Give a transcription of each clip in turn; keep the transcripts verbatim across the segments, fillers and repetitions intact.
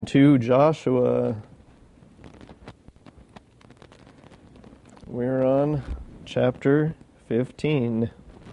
To Joshua. We're on chapter fifteen.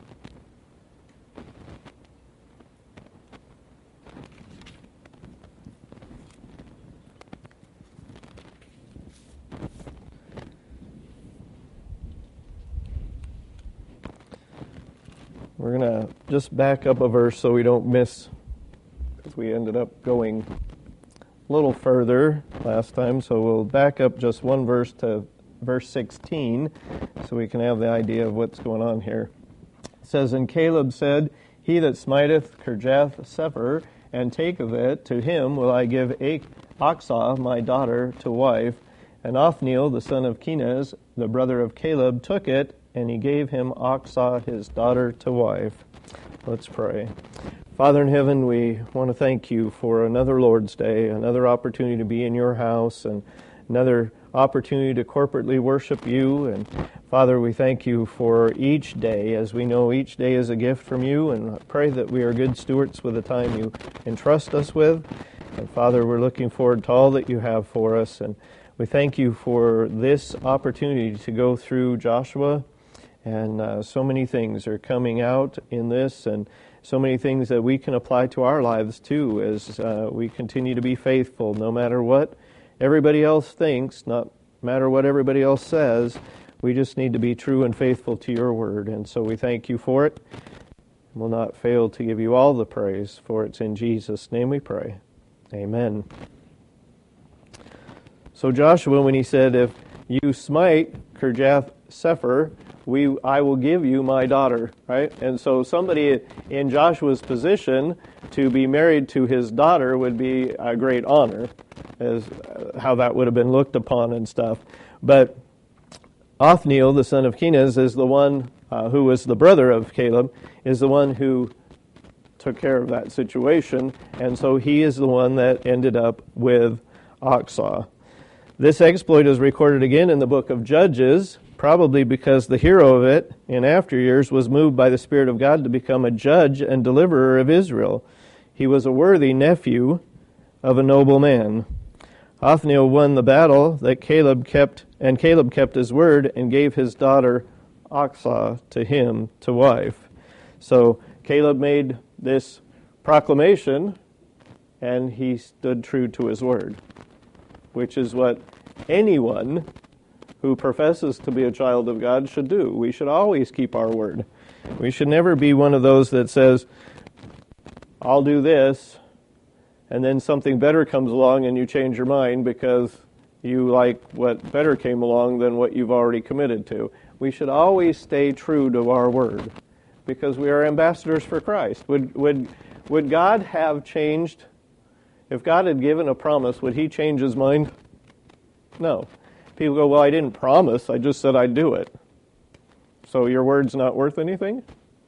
We're going to just back up a verse so we don't miss, because we ended up going a little further last time, so we'll back up just one verse to verse sixteen so we can have the idea of what's going on here. It says, "And Caleb said, He that smiteth Kirjath-sepher, and taketh it, to him will I give Achsah my daughter to wife. And Othniel the son of Kenaz, the brother of Caleb, took it, and he gave him Achsah his daughter to wife." Let's pray. Father in heaven, we want to thank you for another Lord's Day, another opportunity to be in your house, and another opportunity to corporately worship you. And Father, we thank you for each day, as we know each day is a gift from you, and pray that we are good stewards with the time you entrust us with. And Father, we're looking forward to all that you have for us, and we thank you for this opportunity to go through Joshua. And uh, so many things are coming out in this, and so many things that we can apply to our lives too, as uh, we continue to be faithful, no matter what everybody else thinks, not matter what everybody else says. We just need to be true and faithful to your word. And so we thank you for it. We'll not fail to give you all the praise, for it's in Jesus' name we pray. Amen. So Joshua, when he said, "If you smite Kirjath-sepher, we I will give you my daughter," right? And so somebody in Joshua's position to be married to his daughter would be a great honor, as how that would have been looked upon and stuff. But Othniel, the son of Kenaz, is the one uh, who was the brother of Caleb, is the one who took care of that situation, and so he is the one that ended up with Achsah. This exploit is recorded again in the book of Judges, probably because the hero of it in after years was moved by the Spirit of God to become a judge and deliverer of Israel. He was a worthy nephew of a noble man. Othniel won the battle that Caleb kept, and Caleb kept his word and gave his daughter Achsah to him to wife. So Caleb made this proclamation, and he stood true to his word, which is what anyone who professes to be a child of God should do. We should always keep our word. We should never be one of those that says, "I'll do this," and then something better comes along and you change your mind because you like what better came along than what you've already committed to. We should always stay true to our word because we are ambassadors for Christ. Would would would God have changed? If God had given a promise, would he change his mind? No. People go, "Well, I didn't promise, I just said I'd do it." So your word's not worth anything?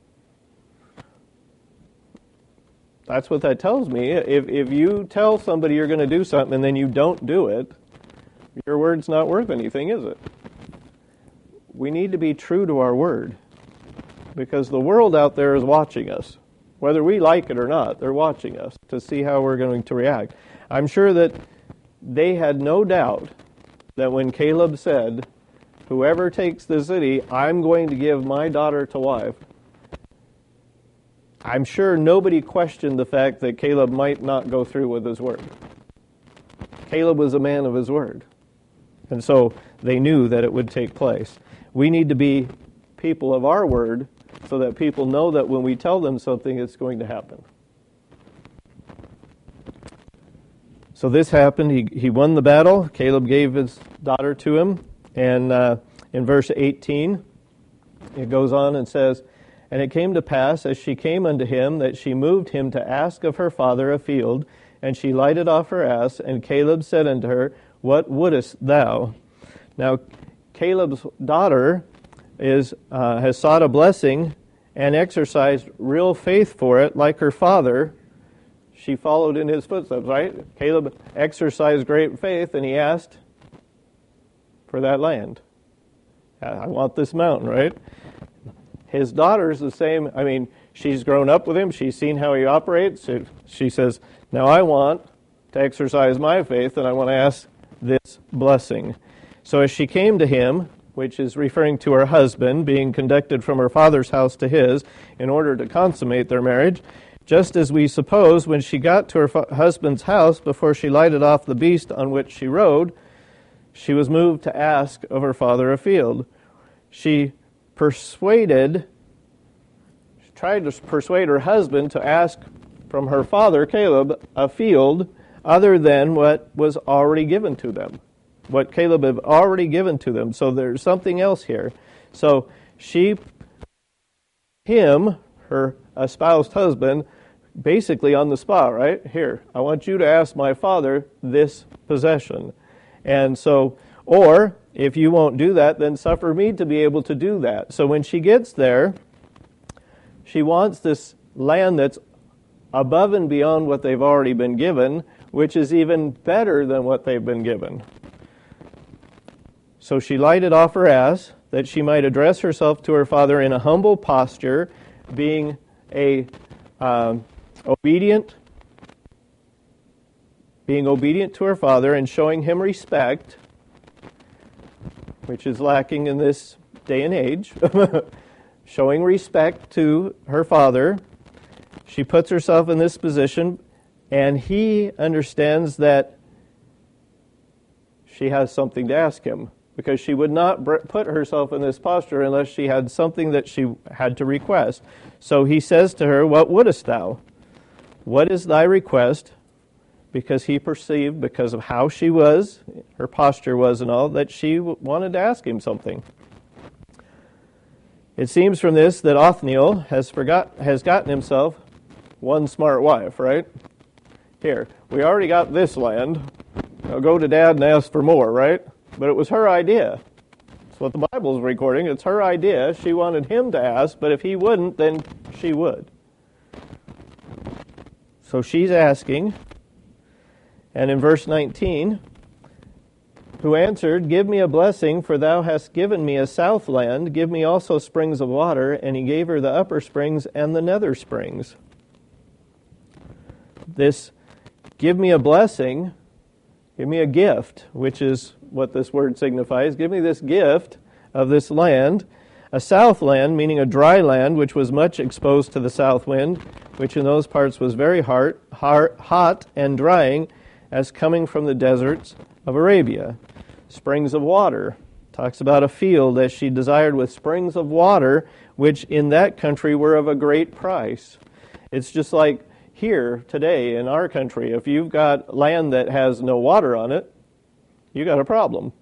That's what that tells me. If if you tell somebody you're going to do something and then you don't do it, your word's not worth anything, is it? We need to be true to our word, because the world out there is watching us. Whether we like it or not, they're watching us to see how we're going to react. I'm sure that they had no doubt that when Caleb said, "Whoever takes the city, I'm going to give my daughter to wife," I'm sure nobody questioned the fact that Caleb might not go through with his word. Caleb was a man of his word. And so they knew that it would take place. We need to be people of our word so that people know that when we tell them something, it's going to happen. So this happened. He he won the battle. Caleb gave his daughter to him. And uh, in verse eighteen, it goes on and says, "And it came to pass, as she came unto him, that she moved him to ask of her father a field. And she lighted off her ass. And Caleb said unto her, What wouldest thou?" Now, Caleb's daughter is uh, has sought a blessing and exercised real faith for it, like her father. She followed in his footsteps, right? Caleb exercised great faith, and he asked for that land. I want this mountain, right? His daughter's the same. I mean, she's grown up with him. She's seen how he operates. She says, "Now I want to exercise my faith, then I want to ask this blessing. So as she came to him, which is referring to her husband, being conducted from her father's house to his, in order to consummate their marriage, just as we suppose when she got to her fa- husband's house, before she lighted off the beast on which she rode, she was moved to ask of her father a field. She persuaded, she tried to persuade her husband to ask from her father, Caleb, a field other than what was already given to them, what Caleb had already given to them. So there's something else here. So she, him, her espoused husband, basically on the spot, right? Here, I want you to ask my father this possession. And so, or if you won't do that, then suffer me to be able to do that. So when she gets there, she wants this land that's above and beyond what they've already been given, which is even better than what they've been given. So she lighted off her ass, that she might address herself to her father in a humble posture, being a um, obedient, being obedient to her father and showing him respect, which is lacking in this day and age. Showing respect to her father. She puts herself in this position, and he understands that she has something to ask him, because she would not put herself in this posture unless she had something that she had to request. So he says to her, "What wouldest thou? What is thy request?" Because he perceived, because of how she was, her posture was and all, that she wanted to ask him something. It seems from this that Othniel has forgot has gotten himself one smart wife, right? Here, we already got this land. Now go to Dad and ask for more, right? But it was her idea. That's what the Bible's recording. It's her idea. She wanted him to ask, but if he wouldn't, then she would. So she's asking. And in verse nineteen, who answered, "Give me a blessing, for thou hast given me a south land. Give me also springs of water." And he gave her the upper springs and the nether springs. This, give me a blessing, give me a gift, which is what this word signifies. Give me this gift of this land, a south land, meaning a dry land, which was much exposed to the south wind, which in those parts was very hard, hard, hot and drying, as coming from the deserts of Arabia. Springs of water. Talks about a field as she desired with springs of water, which in that country were of a great price. It's just like here today in our country. If you've got land that has no water on it, you got a problem.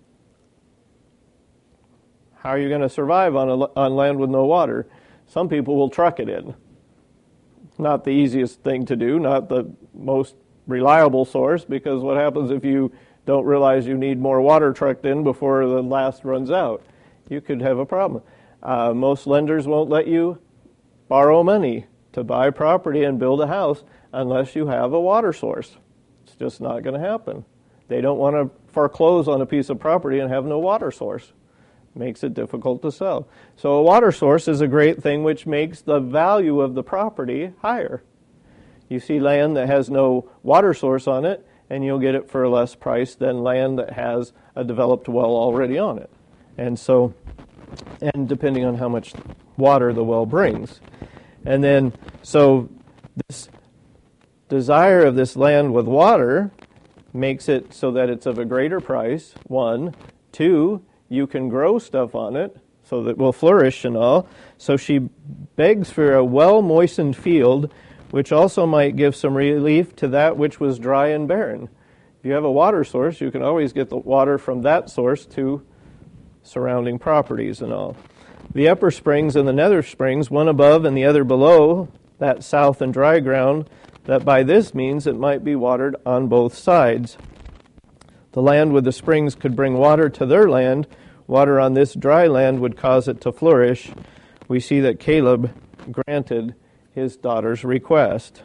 How are you going to survive on, a, on land with no water? Some people will truck it in. Not the easiest thing to do, not the most reliable source, because what happens if you don't realize you need more water trucked in before the last runs out? You could have a problem. Uh, most lenders won't let you borrow money to buy property and build a house unless you have a water source. It's just not going to happen. They don't want to foreclose on a piece of property and have no water source. Makes it difficult to sell. So a water source is a great thing, which makes the value of the property higher. You see land that has no water source on it, and you'll get it for a less price than land that has a developed well already on it. And so, and depending on how much water the well brings. And then, so this desire of this land with water makes it so that it's of a greater price, one. Two, you can grow stuff on it so that it will flourish and all. So she begs for a well-moistened field, which also might give some relief to that which was dry and barren. If you have a water source, you can always get the water from that source to surrounding properties and all. The upper springs and the nether springs, one above and the other below that south and dry ground, that by this means it might be watered on both sides. The land with the springs could bring water to their land. Water on this dry land would cause it to flourish. We see that Caleb granted his daughter's request.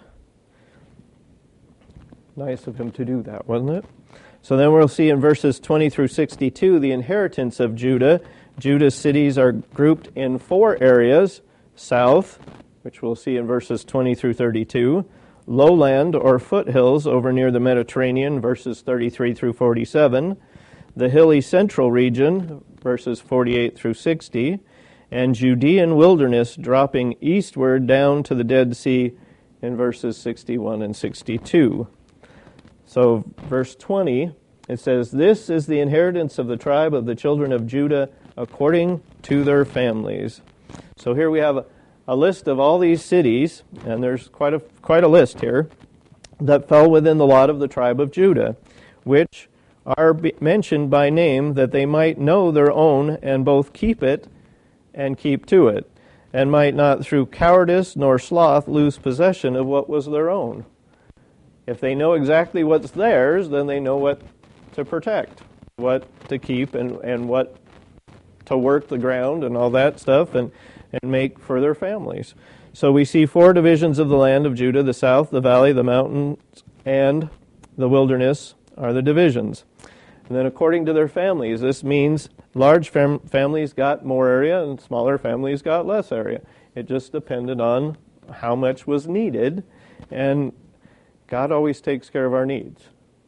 Nice of him to do that, wasn't it? So then we'll see in verses twenty through sixty-two the inheritance of Judah. Judah's cities are grouped in four areas: south, which we'll see in verses twenty through thirty-two, lowland or foothills over near the Mediterranean, verses thirty-three through forty-seven, the hilly central region, verses forty-eight through sixty, and Judean wilderness dropping eastward down to the Dead Sea in verses sixty-one and sixty-two. So verse twenty, it says, "This is the inheritance of the tribe of the children of Judah according to their families." So here we have a, a list of all these cities, and there's quite a quite a list here, that fell within the lot of the tribe of Judah, which are be mentioned by name, that they might know their own, and both keep it and keep to it, and might not through cowardice nor sloth lose possession of what was their own. If they know exactly what's theirs, then they know what to protect, what to keep, and, and what to work the ground and all that stuff, and, and make for their families. So we see four divisions of the land of Judah: the south, the valley, the mountains, and the wilderness are the divisions. And then according to their families, this means large fam- families got more area and smaller families got less area. It just depended on how much was needed, and God always takes care of our needs.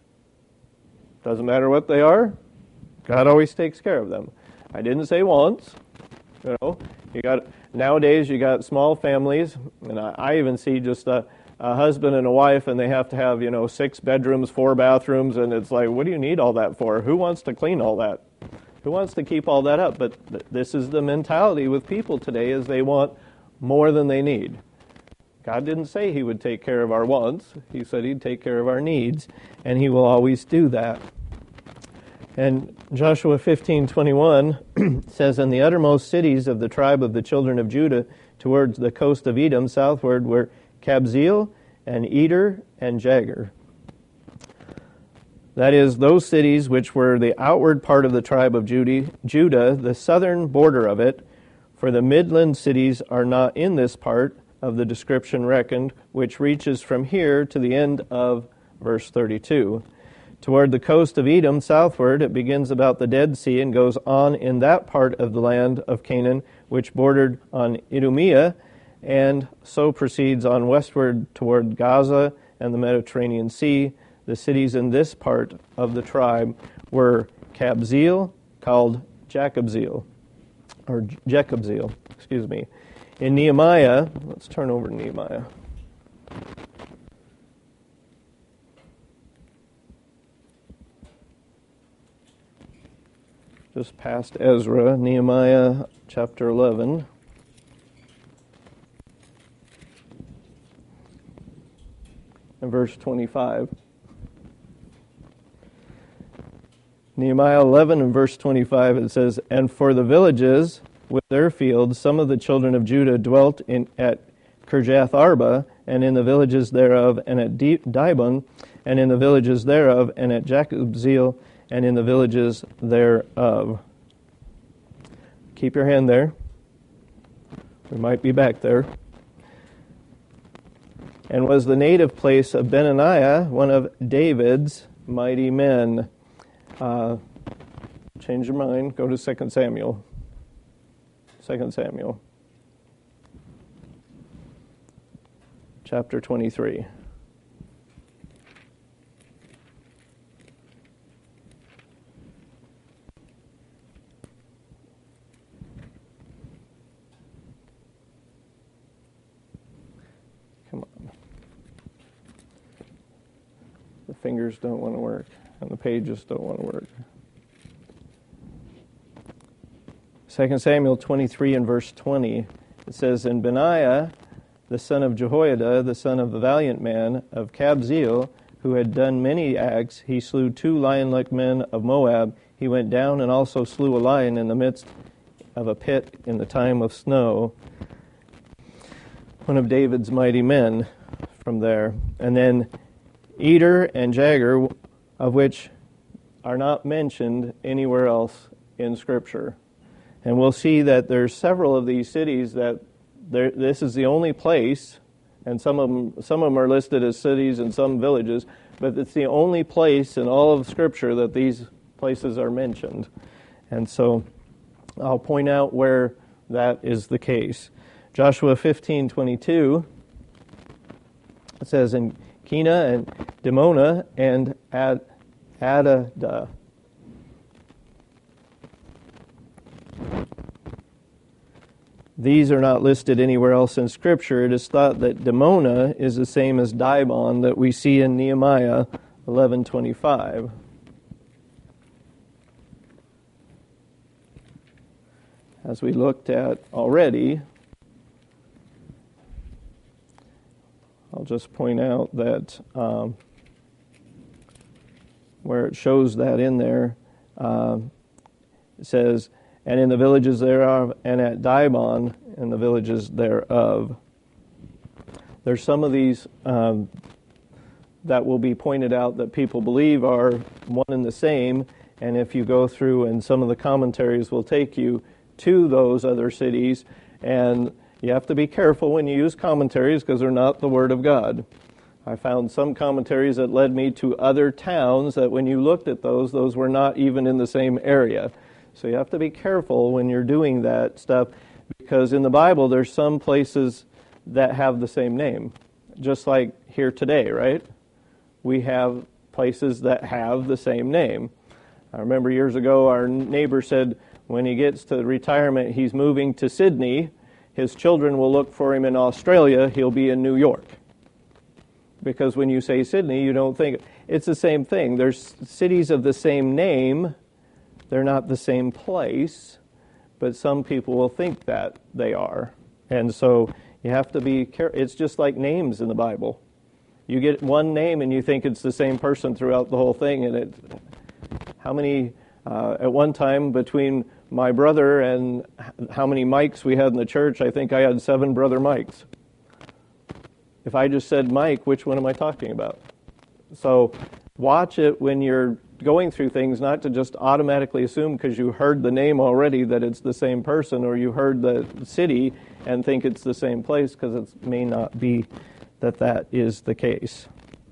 Doesn't matter what they are, God always takes care of them. I didn't say wants. You know, you got nowadays you got small families, and I, I even see just a, a husband and a wife, and they have to have, you know, six bedrooms, four bathrooms, and it's like, what do you need all that for? Who wants to clean all that? Who wants to keep all that up? But th- this is the mentality with people today, is they want more than they need. God didn't say He would take care of our wants. He said He'd take care of our needs, and He will always do that. And Joshua fifteen twenty-one says, "In the uttermost cities of the tribe of the children of Judah, towards the coast of Edom, southward, were Kabzeel and Eder and Jagur." That is, those cities which were the outward part of the tribe of Judah, the southern border of it, for the midland cities are not in this part of the description reckoned, which reaches from here to the end of verse thirty-two. Toward the coast of Edom, southward, it begins about the Dead Sea and goes on in that part of the land of Canaan, which bordered on Idumea, and so proceeds on westward toward Gaza and the Mediterranean Sea. The cities in this part of the tribe were Kabzeel, called Jacobzeel, or Jekabzeel, excuse me. In Nehemiah, let's turn over to Nehemiah. Just past Ezra, Nehemiah chapter eleven. And verse twenty-five. Nehemiah eleven and verse twenty-five, it says, "And for the villages with their fields, some of the children of Judah dwelt in at Kirjath Arba, and in the villages thereof, and at Dibon, and in the villages thereof, and at Jacobzeel, and in the villages thereof." Keep your hand there. We might be back there. "And was the native place of Benaniah, one of David's mighty men." Uh, change your mind. Go to Second Samuel. Second Samuel. Chapter twenty-three. Come on. The fingers don't want to work, and the pages don't want to work. Second Samuel twenty-three and verse twenty, it says, "And Benaiah, the son of Jehoiada, the son of the valiant man of Kabzeel, who had done many acts, he slew two lion-like men of Moab. He went down and also slew a lion in the midst of a pit in the time of snow." One of David's mighty men from there. And then Eder and Jagur, of which are not mentioned anywhere else in Scripture. And we'll see that there's several of these cities that there, this is the only place, and some of them some of them are listed as cities and some villages, but it's the only place in all of Scripture that these places are mentioned. And so I'll point out where that is the case. Joshua fifteen twenty-two It says in Kena and Dimona and Ad, Adada. These are not listed anywhere else in Scripture. It is thought that Dimona is the same as Dibon that we see in Nehemiah eleven twenty-five. As we looked at already, I'll just point out that um, where it shows that in there, uh, it says, and in the villages thereof, and at Dibon, and the villages thereof. There's some of these um, that will be pointed out that people believe are one and the same, and if you go through, and some of the commentaries will take you to those other cities, and you have to be careful when you use commentaries because they're not the Word of God. I found some commentaries that led me to other towns that when you looked at those, those were not even in the same area. So you have to be careful when you're doing that stuff, because in the Bible there's some places that have the same name. Just like here today, right? We have places that have the same name. I remember years ago our neighbor said when he gets to retirement he's moving to Sydney. His children will look for him in Australia. He'll be in New York. Because when you say Sydney, you don't think... It's the same thing. There's cities of the same name. They're not the same place, but some people will think that they are. And so you have to be careful. It's just like names in the Bible. You get one name and you think it's the same person throughout the whole thing. And it, how many, uh, at one time between my brother and how many Mikes we had in the church, I think I had seven brother Mikes. If I just said Mike, which one am I talking about? So watch it when you're going through things, not to just automatically assume because you heard the name already that it's the same person, or you heard the city and think it's the same place, because it may not be that that is the case.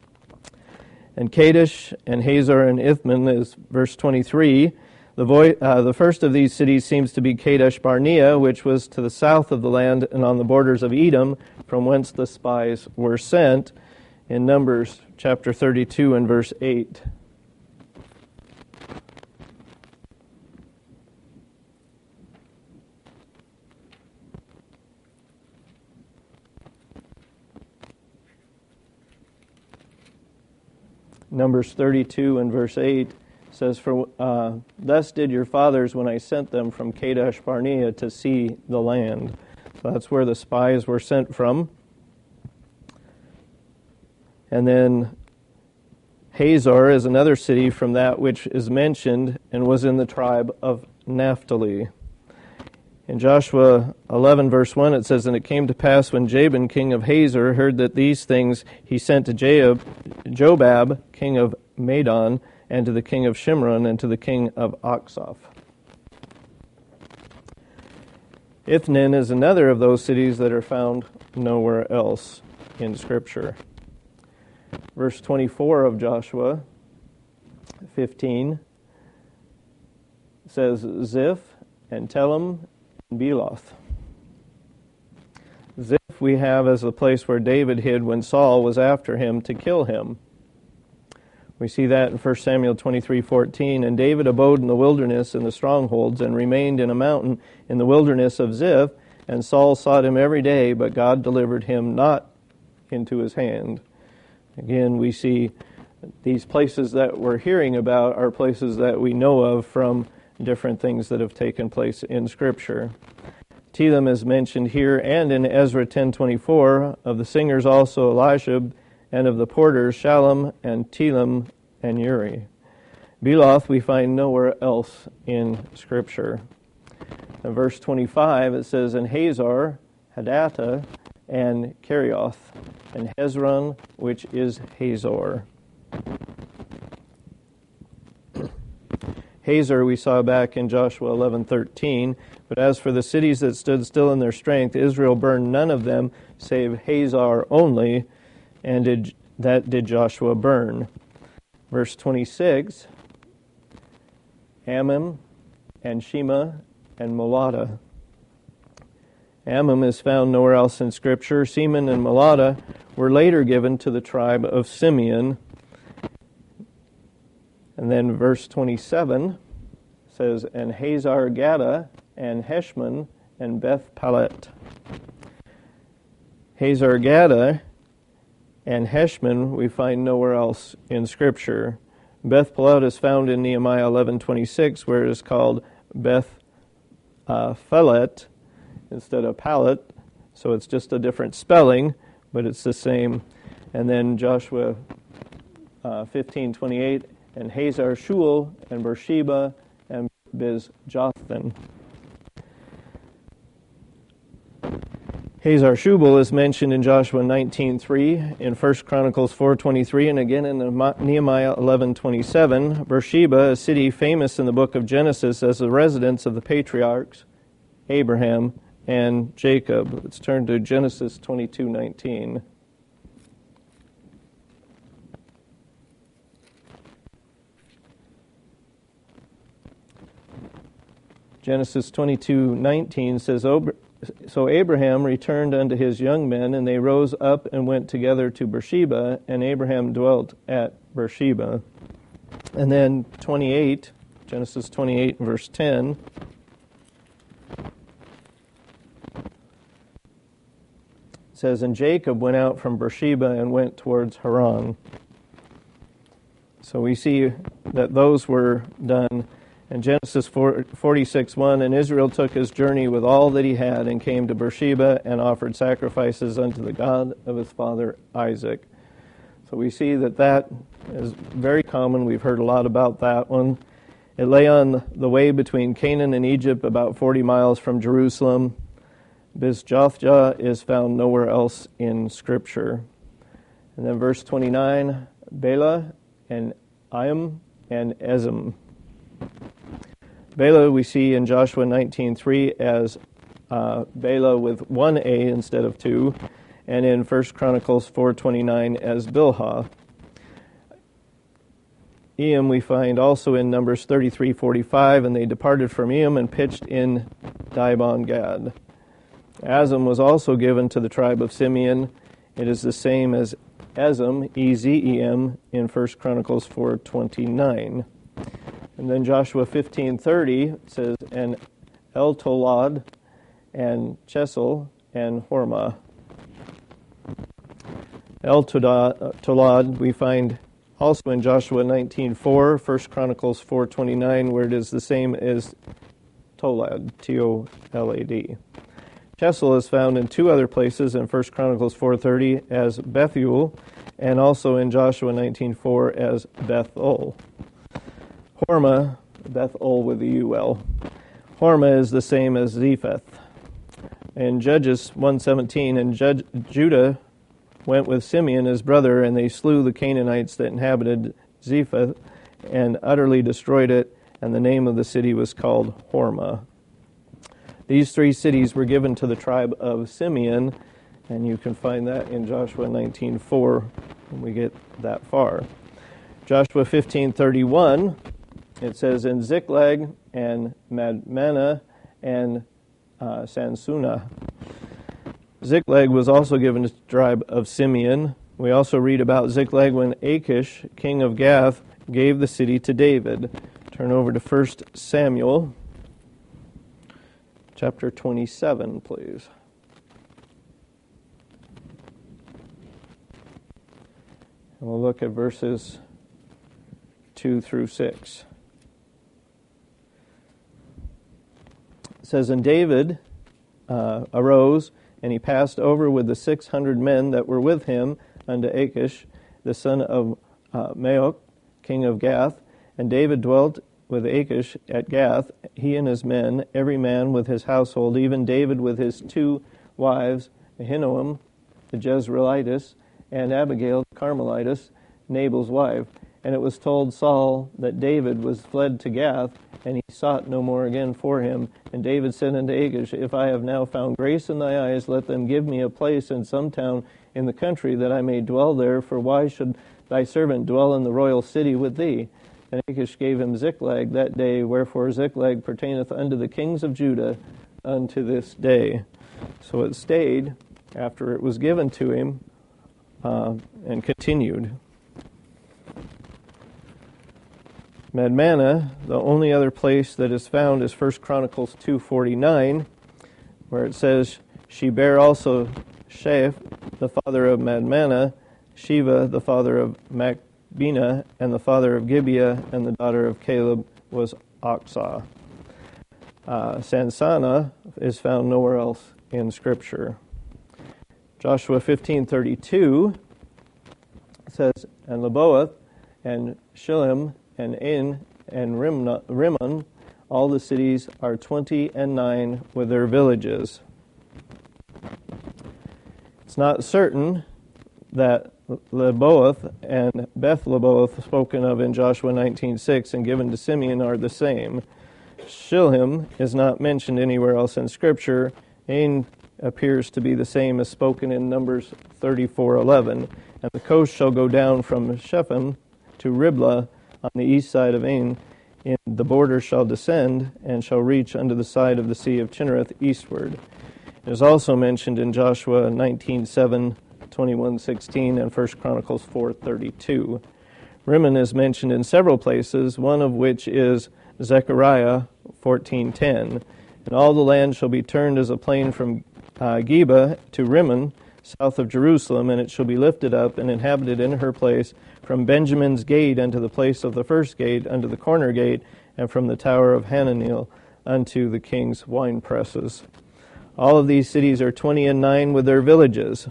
And Kadesh and Hazor and Ithman is verse twenty-three. The, vo- uh, the first of these cities seems to be Kadesh Barnea, which was to the south of the land and on the borders of Edom, from whence the spies were sent, in Numbers chapter thirty-two and verse eight. Numbers thirty-two and verse eight says, "For uh, thus did your fathers when I sent them from Kadesh Barnea to see the land." So that's where the spies were sent from. And then Hazor is another city from that which is mentioned and was in the tribe of Naphtali. In Joshua eleven, verse one, it says, "And it came to pass when Jabin, king of Hazor, heard that these things, he sent to Joab, Jobab, king of Madon, and to the king of Shimron, and to the king of Oxoph." Ithnin is another of those cities that are found nowhere else in Scripture. Verse twenty-four of Joshua fifteen says, "Ziph and Telem and Beloth." Ziph we have as the place where David hid when Saul was after him to kill him. We see that in First Samuel twenty-three fourteen. "And David abode in the wilderness in the strongholds, and remained in a mountain in the wilderness of Ziph. And Saul sought him every day, but God delivered him not into his hand." Again, we see these places that we're hearing about are places that we know of from different things that have taken place in Scripture. Telem is mentioned here and in Ezra ten twenty-four, of the singers also Eliashib, and of the porters Shallum and Telem and Uri. Beloth we find nowhere else in Scripture. In verse twenty-five it says, "And Hazor, Hadattah, and Kerioth, and Hezron, which is Hazor." Hazor we saw back in Joshua eleven thirteen. "But as for the cities that stood still in their strength, Israel burned none of them, save Hazor only, and did, that did Joshua burn." Verse twenty-six, "Ammon and Shema and Moladah." Ammon is found nowhere else in Scripture. Semen and Moladah were later given to the tribe of Simeon. And then verse twenty-seven says, and Hazar Gaddah and Heshmon and Beth Palet. Hazar Gaddah and Heshmon we find nowhere else in Scripture. Beth Palet is found in Nehemiah eleven twenty-six, where it is called Beth uh, Phelet instead of Palet, so it's just a different spelling, but it's the same. And then Joshua uh, fifteen twenty-eight, and Hazar Shual and Beersheba and Biz-Jothan. Hazar Shubal is mentioned in Joshua nineteen three, in First Chronicles four twenty-three, and again in Nehemiah eleven twenty-seven. Beersheba, a city famous in the book of Genesis as the residence of the patriarchs, Abraham and Jacob. Let's turn to Genesis twenty-two nineteen. Genesis twenty-two nineteen says, so Abraham returned unto his young men, and they rose up and went together to Beersheba, and Abraham dwelt at Beersheba. And then twenty-eight, Genesis twenty-eight, verse ten. It says, and Jacob went out from Beersheba and went towards Haran. So we see that those were done. In Genesis forty-six one, and Israel took his journey with all that he had and came to Beersheba and offered sacrifices unto the God of his father Isaac. So we see that that is very common. We've heard a lot about that one. It lay on the way between Canaan and Egypt, about forty miles from Jerusalem. Biz-Jothjah is found nowhere else in Scripture. And then verse twenty-nine, Bela and Iam and Ezem. Bela we see in Joshua nineteen three as uh, Bela with one A instead of two, and in First Chronicles four twenty-nine as Bilhah. Iam we find also in Numbers thirty-three forty-five, and they departed from Iam and pitched in Dibon Gad. Azem was also given to the tribe of Simeon. It is the same as Ezem, E Z E M, in First Chronicles four twenty-nine. And then Joshua fifteen thirty says, and El-Tolad and Chesel and Hormah. El-Tolad we find also in Joshua nineteen four, First Chronicles four twenty-nine, where it is the same as Tolad, T O L A D. Chesel is found in two other places, in First Chronicles four thirty as Bethuel, and also in Joshua nineteen four as Bethel. Hormah, Bethel with a U L. Hormah is the same as Zepheth. In Judges one seventeen, and Judge, Judah went with Simeon his brother, and they slew the Canaanites that inhabited Zepheth, and utterly destroyed it, and the name of the city was called Hormah. These three cities were given to the tribe of Simeon, and you can find that in Joshua nineteen four when we get that far. Joshua fifteen thirty-one, it says, in Ziklag and Madmannah and uh, Sansuna. Ziklag was also given to the tribe of Simeon. We also read about Ziklag when Achish, king of Gath, gave the city to David. Turn over to First Samuel, chapter twenty-seven, please. And we'll look at verses two through six. It says, and David uh, arose, and he passed over with the six hundred men that were with him unto Achish, the son of uh, Maoch, king of Gath. And David dwelt with Achish at Gath, he and his men, every man with his household, even David with his two wives, Ahinoam, the Jezreelitess, and Abigail, the Carmelitess, Nabal's wife. And it was told Saul that David was fled to Gath, and he sought no more again for him. And David said unto Achish, if I have now found grace in thy eyes, let them give me a place in some town in the country, that I may dwell there, for why should thy servant dwell in the royal city with thee? And Achish gave him Ziklag that day, wherefore Ziklag pertaineth unto the kings of Judah unto this day. So it stayed after it was given to him uh, and continued. Madmannah, the only other place that is found is First Chronicles two forty-nine, where it says, she bare also Shaph, the father of Madmannah, Shiva, the father of Machbenah, and the father of Gibeah, and the daughter of Caleb was Aksah. Uh, Sansannah is found nowhere else in Scripture. Joshua fifteen thirty-two says, and Leboath, and Shillim, and In, and Rimna, Rimmon, all the cities are twenty and nine with their villages. It's not certain that Leboath and Beth Leboath, spoken of in Joshua nineteen six and given to Simeon, are the same. Shilhim is not mentioned anywhere else in Scripture. Ain appears to be the same as spoken in Numbers thirty-four eleven. And the coast shall go down from Shephem to Riblah on the east side of Ain. In the border shall descend, and shall reach unto the side of the sea of Chinnereth eastward. It is also mentioned in Joshua nineteen seven, twenty-one sixteen, and First Chronicles four thirty-two. Rimmon is mentioned in several places, one of which is Zechariah fourteen ten. And all the land shall be turned as a plain from uh, Geba to Rimmon, south of Jerusalem, and it shall be lifted up and inhabited in her place from Benjamin's gate unto the place of the first gate, unto the corner gate, and from the tower of Hananel unto the king's wine presses. All of these cities are twenty and nine with their villages.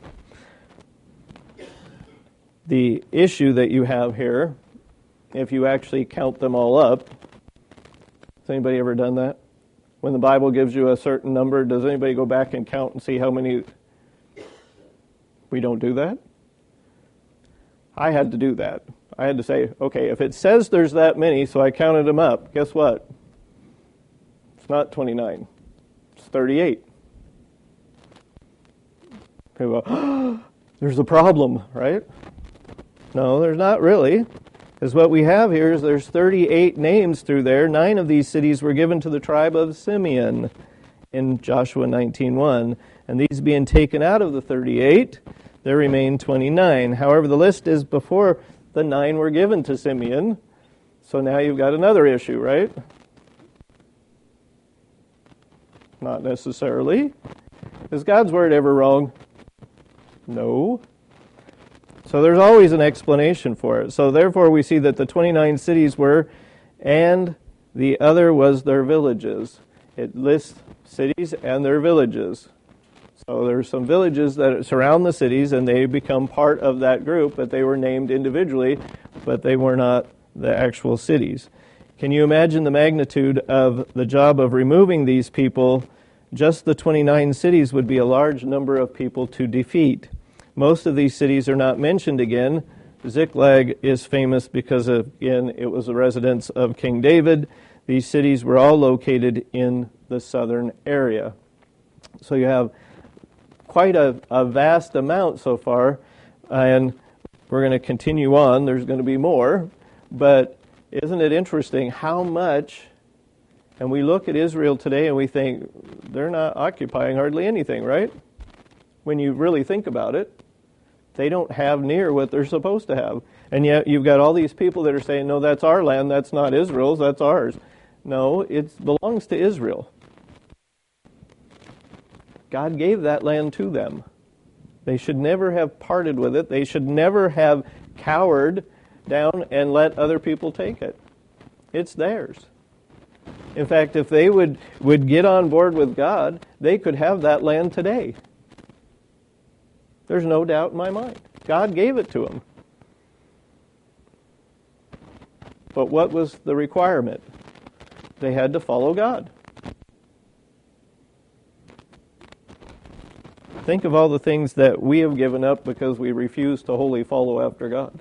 The issue that you have here, if you actually count them all up, has anybody ever done that? When the Bible gives you a certain number, does anybody go back and count and see how many? We don't do that? I had to do that. I had to say, okay, if it says there's that many, so I counted them up, guess what? It's not twenty-nine. It's thirty-eight. People go, oh, there's a problem, right? No, there's not really. Because what we have here is there's thirty-eight names through there. Nine of these cities were given to the tribe of Simeon in Joshua nineteen one. And these being taken out of the thirty-eight, there remain twenty-nine. However, the list is before the nine were given to Simeon. So now you've got another issue, right? Not necessarily. Is God's word ever wrong? No. So there's always an explanation for it. So therefore we see that the twenty-nine cities were, and the other was their villages. It lists cities and their villages. So there's some villages that surround the cities, and they become part of that group, but they were named individually, but they were not the actual cities. Can you imagine the magnitude of the job of removing these people? Just the twenty-nine cities would be a large number of people to defeat. Most of these cities are not mentioned again. Ziklag is famous because, again, it was the residence of King David. These cities were all located in the southern area. So you have quite a, a vast amount so far, and we're going to continue on. There's going to be more, but isn't it interesting how much, and we look at Israel today and we think they're not occupying hardly anything, right? When you really think about it, they don't have near what they're supposed to have. And yet you've got all these people that are saying, no, that's our land, that's not Israel's, that's ours. No, it belongs to Israel. God gave that land to them. They should never have parted with it. They should never have cowered down and let other people take it. It's theirs. In fact, if they would, would get on board with God, they could have that land today. There's no doubt in my mind. God gave it to them. But what was the requirement? They had to follow God. Think of all the things that we have given up because we refuse to wholly follow after God.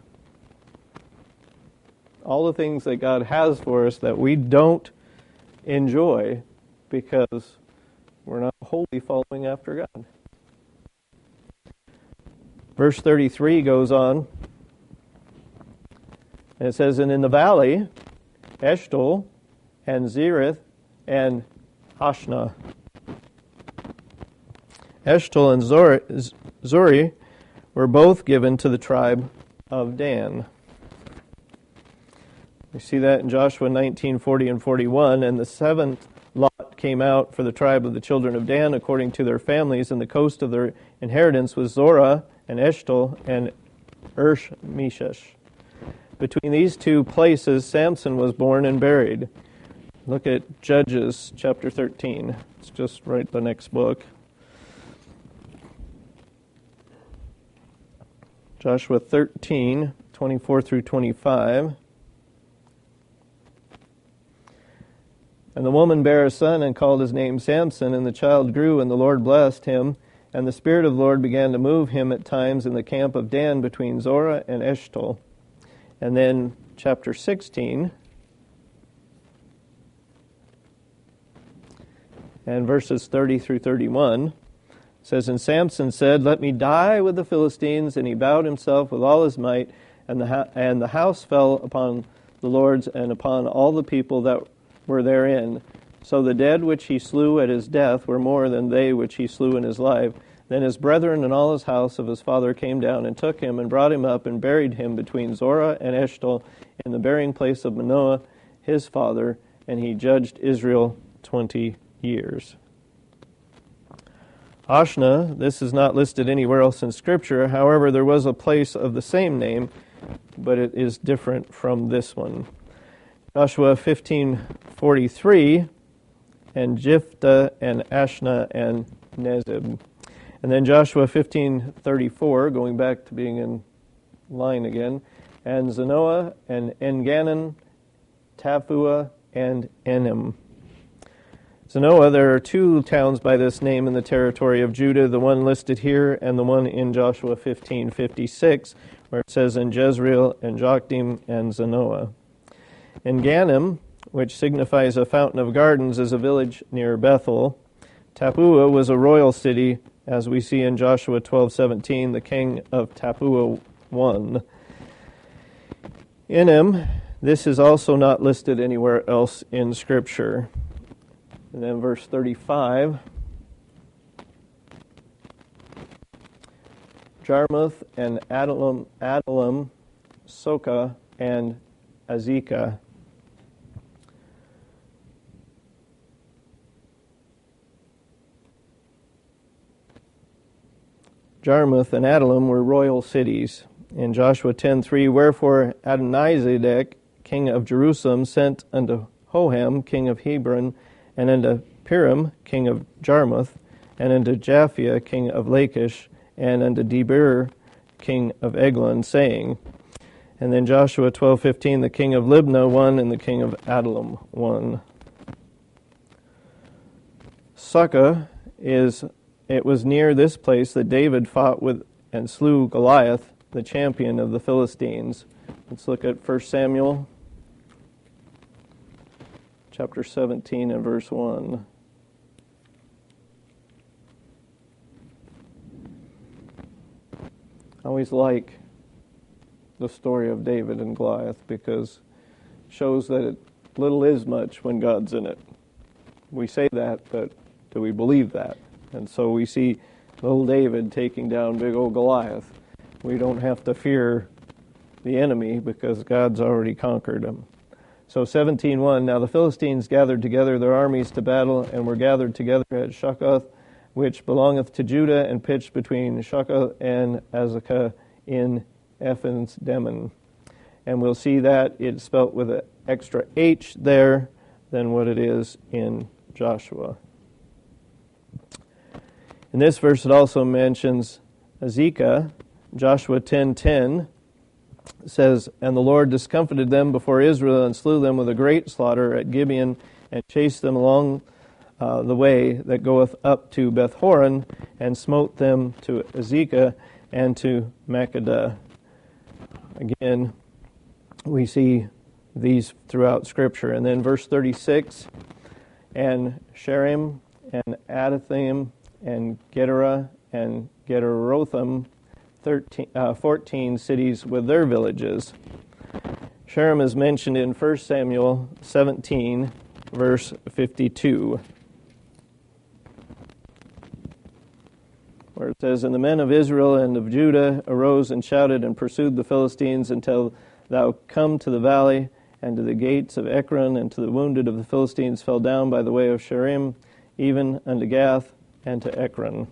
All the things that God has for us that we don't enjoy because we're not wholly following after God. Verse thirty-three goes on, and it says, and in the valley, Eshtaol, and Zereth, and Hashnah. Eshtal and Zori, Zuri were both given to the tribe of Dan. We see that in Joshua nineteen, forty and forty-one. And the seventh lot came out for the tribe of the children of Dan according to their families, and the coast of their inheritance was Zorah and Eshtal and Ersh-Meshesh. Between these two places Samson was born and buried. Look at Judges chapter thirteen. It's just right the next book. Joshua thirteen, twenty-four through twenty-five. And the woman bare a son and called his name Samson, and the child grew, and the Lord blessed him. And the Spirit of the Lord began to move him at times in the camp of Dan between Zorah and Eshtal. And then chapter sixteen, and verses thirty through thirty-one, says, And Samson said, Let me die with the Philistines. And he bowed himself with all his might, and the, ha- and the house fell upon the lords and upon all the people that were therein. So the dead which he slew at his death were more than they which he slew in his life. Then his brethren and all his house of his father came down and took him and brought him up and buried him between Zorah and Eshtal in the burying place of Manoah his father, and he judged Israel twenty years. Ashna, this is not listed anywhere else in Scripture. However, there was a place of the same name, but it is different from this one. Joshua fifteen forty-three, and Jephthah and Ashna and Nezib. And then Joshua fifteen thirty-four, going back to being in line again, and Zanoah and Engannon, Tapua and Enim. Zanoah, there are two towns by this name in the territory of Judah, the one listed here and the one in Joshua fifteen fifty-six, where it says, in Jezreel and Jokdim and Zanoah. Engannim, which signifies a fountain of gardens, is a village near Bethel. Tapua was a royal city, as we see in Joshua twelve seventeen, the king of Tapua won. Enim, this is also not listed anywhere else in Scripture. And then verse thirty-five, Jarmuth and Adullam, Adullam, Soka, and Azekah. Jarmuth and Adullam were royal cities. In Joshua ten three, wherefore Adonizedek, king of Jerusalem, sent unto Hoham, king of Hebron, and unto Piram, king of Jarmuth, and unto Japhia, king of Lachish, and unto Debir, king of Eglon, saying, and then Joshua twelve fifteen, the king of Libnah won, and the king of Adullam won. Sukkah is, it was near this place that David fought with and slew Goliath, the champion of the Philistines. Let's look at First Samuel chapter seventeen and verse one. I always like the story of David and Goliath because it shows that it, little is much when God's in it. We say that, but do we believe that? And so we see little David taking down big old Goliath. We don't have to fear the enemy because God's already conquered him. So seventeen one, now the Philistines gathered together their armies to battle, and were gathered together at Succoth, which belongeth to Judah, and pitched between Succoth and Azekah in Ephes Dammim. And we'll see that it's spelt with an extra H there than what it is in Joshua. In this verse it also mentions Azekah. Joshua ten ten says, and the Lord discomfited them before Israel, and slew them with a great slaughter at Gibeon, and chased them along uh, the way that goeth up to Beth-horon, and smote them to Azekah and to Makkedah. Again, we see these throughout Scripture. And then verse thirty-six, and Sharim, and Adathaim, and Gedera, and Gederotham, thirteen, uh, fourteen cities with their villages. Sharim is mentioned in First Samuel seventeen, verse fifty-two. where it says, "And the men of Israel and of Judah arose and shouted and pursued the Philistines until thou come to the valley and to the gates of Ekron, and to the wounded of the Philistines fell down by the way of Sharim, even unto Gath and to Ekron."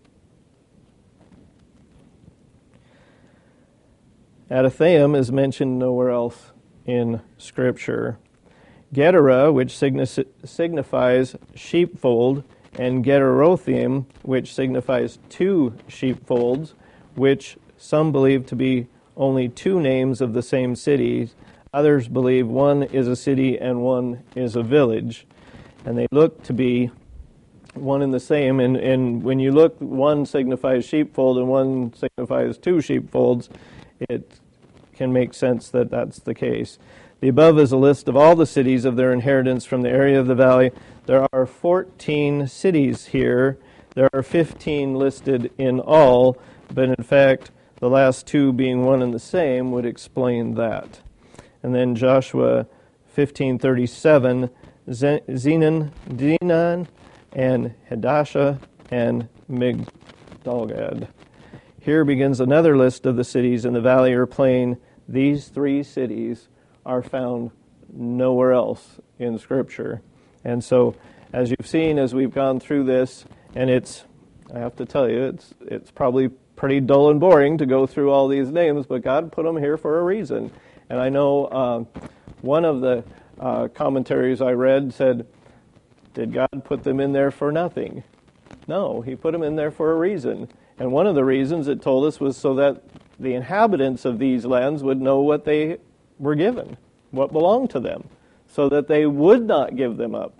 Adathaim is mentioned nowhere else in Scripture. Gedera, which signifies sheepfold, and Gederothim, which signifies two sheepfolds, which some believe to be only two names of the same city. Others believe one is a city and one is a village. And they look to be one and the same. And, and when you look, one signifies sheepfold and one signifies two sheepfolds, it can make sense that that's the case. The above is a list of all the cities of their inheritance from the area of the valley. There are fourteen cities here. There are fifteen listed in all, but in fact, the last two being one and the same would explain that. And then Joshua fifteen thirty-seven, Zenan, Dinan, and Hadashah, and Migdalgad. Here begins another list of the cities in the valley or plain. These three cities are found nowhere else in Scripture. And so, as you've seen, as we've gone through this, and it's, I have to tell you, it's it's probably pretty dull and boring to go through all these names, but God put them here for a reason. And I know uh, one of the uh, commentaries I read said, did God put them in there for nothing? No, He put them in there for a reason. And one of the reasons it told us was so that the inhabitants of these lands would know what they were given, what belonged to them, so that they would not give them up.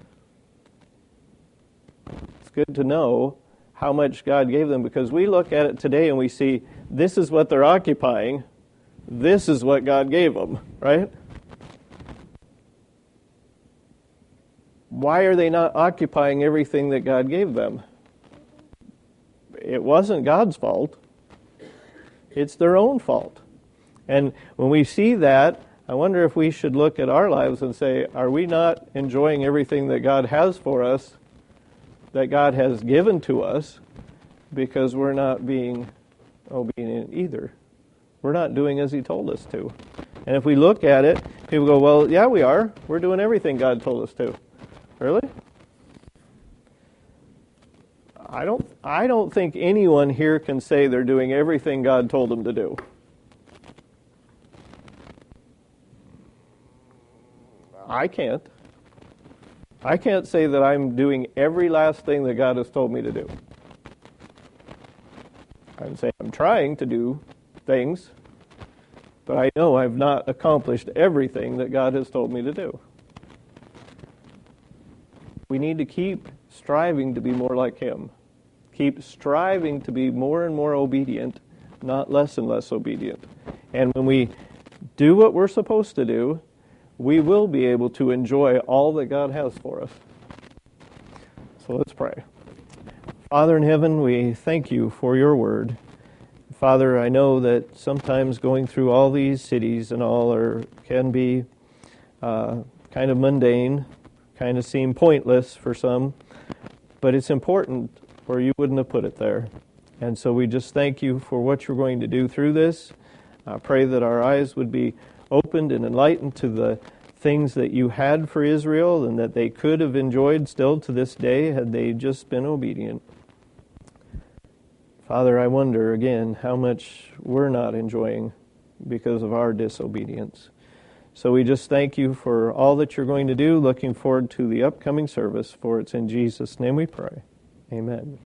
It's good to know how much God gave them, because we look at it today and we see this is what they're occupying, this is what God gave them, right? Why are they not occupying everything that God gave them? It wasn't God's fault. It's their own fault. And when we see that, I wonder if we should look at our lives and say, are we not enjoying everything that God has for us, that God has given to us, because we're not being obedient either? We're not doing as He told us to. And if we look at it, people go, well, yeah, we are. We're doing everything God told us to. Really? I don't, I don't think anyone here can say they're doing everything God told them to do. I can't. I can't say that I'm doing every last thing that God has told me to do. I can say I'm trying to do things, but I know I've not accomplished everything that God has told me to do. We need to keep striving to be more like Him. Keep striving to be more and more obedient, not less and less obedient. And when we do what we're supposed to do, we will be able to enjoy all that God has for us. So let's pray. Father in heaven, we thank You for Your word. Father, I know that sometimes going through all these cities and all are can be uh, kind of mundane, kind of seem pointless for some, but it's important, or You wouldn't have put it there. And so we just thank You for what You're going to do through this. I pray that our eyes would be opened and enlightened to the things that You had for Israel and that they could have enjoyed still to this day had they just been obedient. Father, I wonder again how much we're not enjoying because of our disobedience. So we just thank You for all that You're going to do. Looking forward to the upcoming service, for it's in Jesus' name we pray. Amen.